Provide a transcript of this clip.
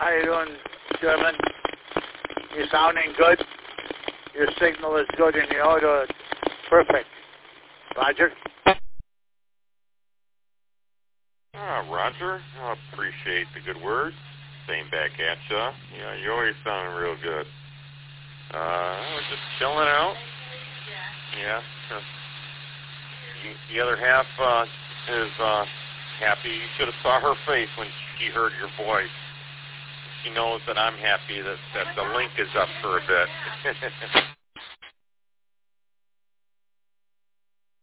How you doing, Sherman? You sounding good? Your signal is good and your audio is perfect. Roger? Roger. I appreciate the good words. Same back at ya. Yeah, you always sound real good. We're just chilling out. Yeah. The other half is happy. You should have saw her face when she heard your voice. She knows that I'm happy that the link is up for a bit.